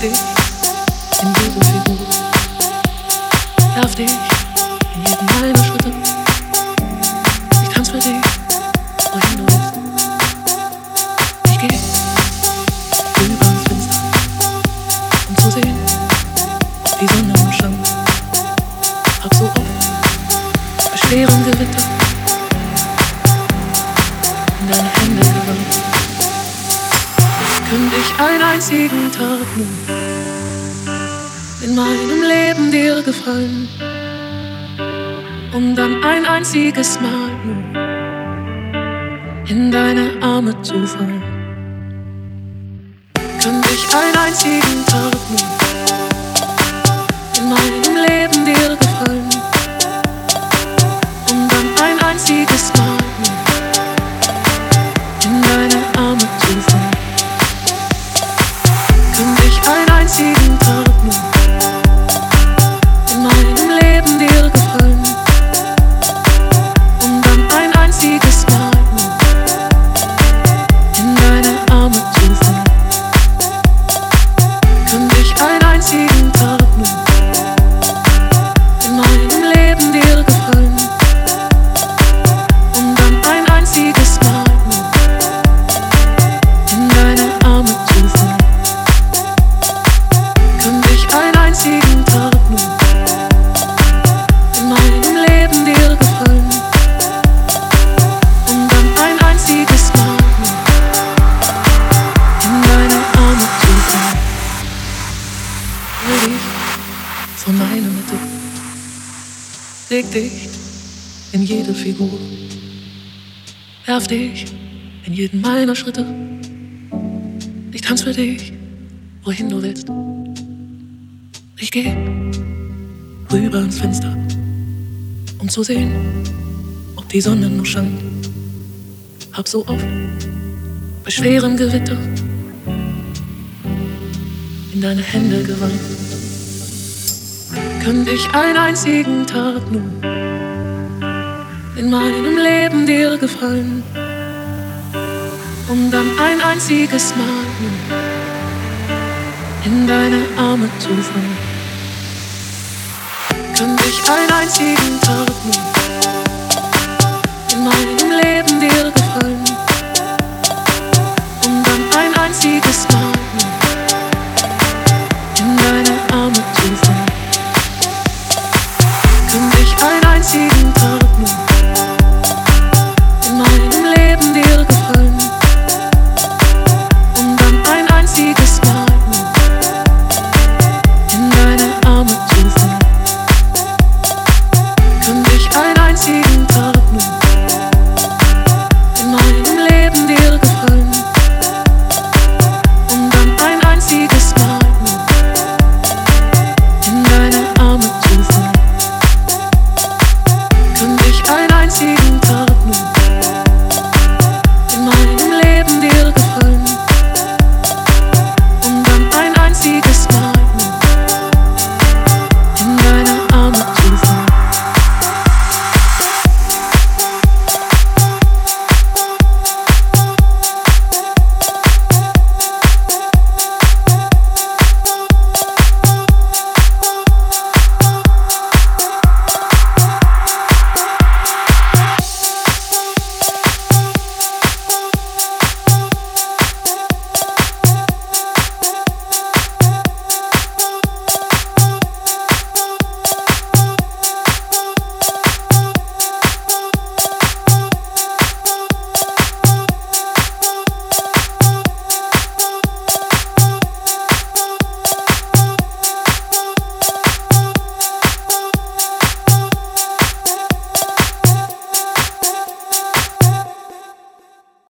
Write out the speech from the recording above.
dich in jede Figur, darf dich in jedem meiner Schritte. Ich tanz für dich, wohin du willst. Ich geh rüber ins Fenster, um zu sehen, ob die Sonne nun scheint. Hab so oft bei schweren Gewitter in deine Hände gewandt. Könnte ich einen einzigen Tag nur in meinem Leben dir gefallen, um dann ein einziges Mal nur in deine Arme zu fallen. Könnte ich einen einzigen Tag nur in meinem Leben dir gefallen, um dann ein einziges Mal nur in deine Arme zu fallen. Könnte ich einen einzigen Tag nur in meinem Leben dir gefallen, um dann ein einziges Mal nur in deine Arme zu fallen. Könnte ich einen einzigen Tag nur in meinem Leben dir gefallen, um dann ein einziges Mal nur in deine Arme zu fallen. Könnte ich einen einzigen Tag nur in meinem Leben dir gefallen, um dann ein einziges Mal nur in deine Arme zu fallen. Hol dich von meiner Mitte, leg dich in jede Figur, werf dich in jeden meiner Schritte. Ich tanz für dich, wohin du willst. Ich geh rüber ins Fenster, um zu sehen, ob die Sonne noch scheint. Hab so oft bei schwerem Gewitter in deine Hände gewandt. Könnte ich einen einzigen Tag nur in meinem Leben dir gefallen, um dann ein einziges Mal nur in deine Arme zu fallen. Könnte ich einen einzigen Tag nur in meinem Leben dir